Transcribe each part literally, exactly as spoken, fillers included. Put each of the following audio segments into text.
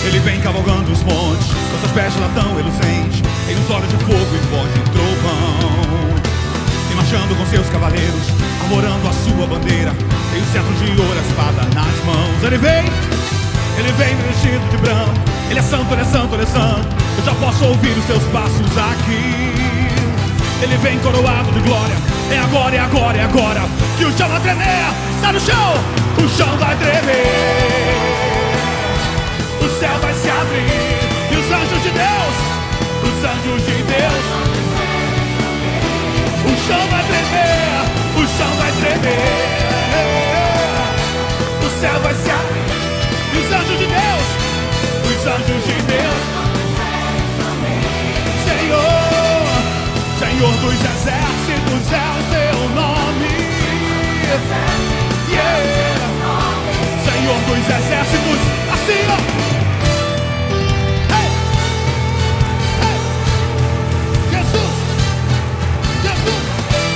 Ele vem cavalgando os montes, com seus pés de latão reluzentes, tem os olhos de fogo e voz de trovão. E marchando com seus cavaleiros, arvorando a sua bandeira, tem o cetro de ouro, a espada nas mãos. Ele vem, ele vem vestido de branco, ele é santo, ele é santo, ele é santo. Eu já posso ouvir os seus passos aqui. Ele vem coroado de glória, é agora, é agora, é agora que o chão vai tremer. Sai no chão, o chão vai tremer, o céu vai se abrir e os anjos de Deus, os anjos de Deus. O chão vai tremer, o chão vai tremer, o céu vai se abrir e os anjos de Deus, os anjos de Deus. Senhor, Senhor dos exércitos é o seu nome. Yeah. Senhor dos exércitos, assim ó. Hey. Hey. Jesus, Jesus.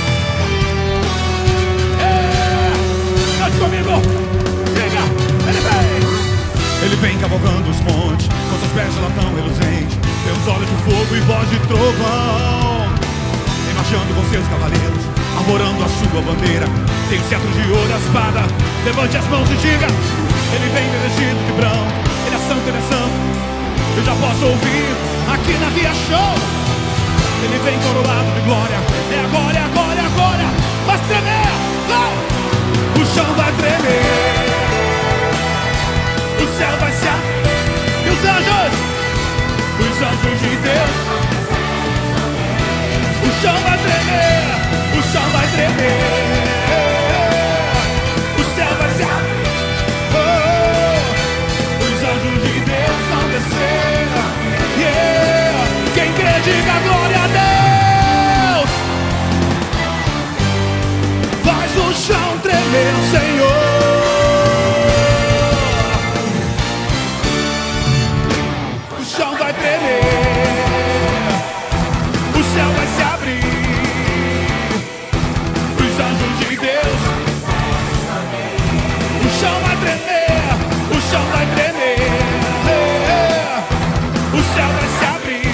Yeah. Cante comigo, diga, ele vem. Ele vem cavalgando os montes, com seus pés de latão reluzentes, tem os olhos de fogo e voz de trovão. Vem marchando com seus cavaleiros, arvorando a sua bandeira, tem o cetro de ouro, a espada. Levante as mãos e diga: ele vem vestido de branco, ele é santo, ele é santo. Eu já posso ouvir aqui na Via Show. Ele vem coroado de glória, é agora, é agora, é agora. Faz tremer, vai! O chão vai tremer, o céu vai se abrir e os anjos, os anjos de Deus. O chão vai tremer, o chão vai tremer, o céu vai se abrir, oh, os anjos de Deus vão descer. Yeah. Quem crê diga glória a Deus. Faz o chão tremer, Senhor. O chão vai tremer, o céu vai se abrir, os anjos de Deus. O chão vai tremer, o chão vai tremer, o céu vai se abrir,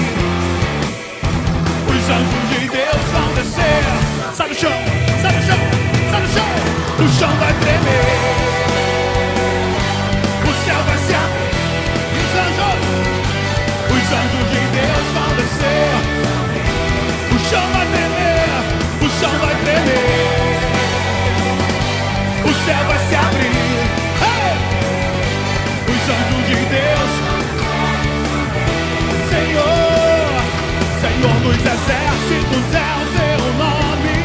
os anjos de Deus vão descer. Sai do chão, sai do chão, sai do chão. O chão vai tremer, o céu vai se abrir, e os anjos, os anjos de Deus vão descer. O chão vai tremer, o chão vai tremer, o céu vai se abrir, hey! Os anjos de Deus. Senhor, Senhor dos exércitos é o seu nome.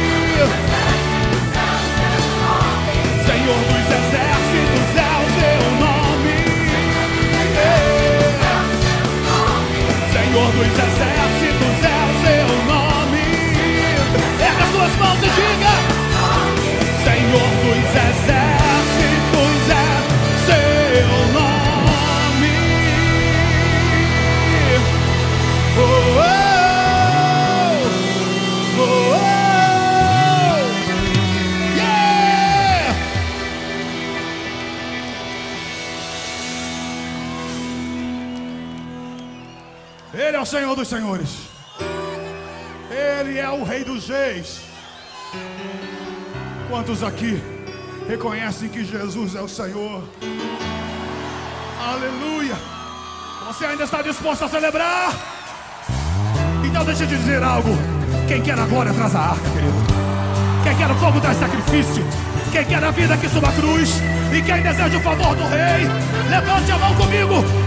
Senhor dos exércitos é o seu nome. Yeah. Senhor dos exércitos é o seu nome. Erga as suas mãos e diga: Senhor dos exércitos é seu nome. Oh, oh, oh, oh. Yeah. Ele é o Senhor dos senhores, Ele é o Rei dos reis. Quantos aqui reconhecem que Jesus é o Senhor? Aleluia! Você ainda está disposto a celebrar? Então deixa eu te dizer algo. Quem quer a glória traz a arca, querido. Quem quer o fogo traz sacrifício. Quem quer a vida que suba a cruz. E quem deseja o favor do rei, levante a mão comigo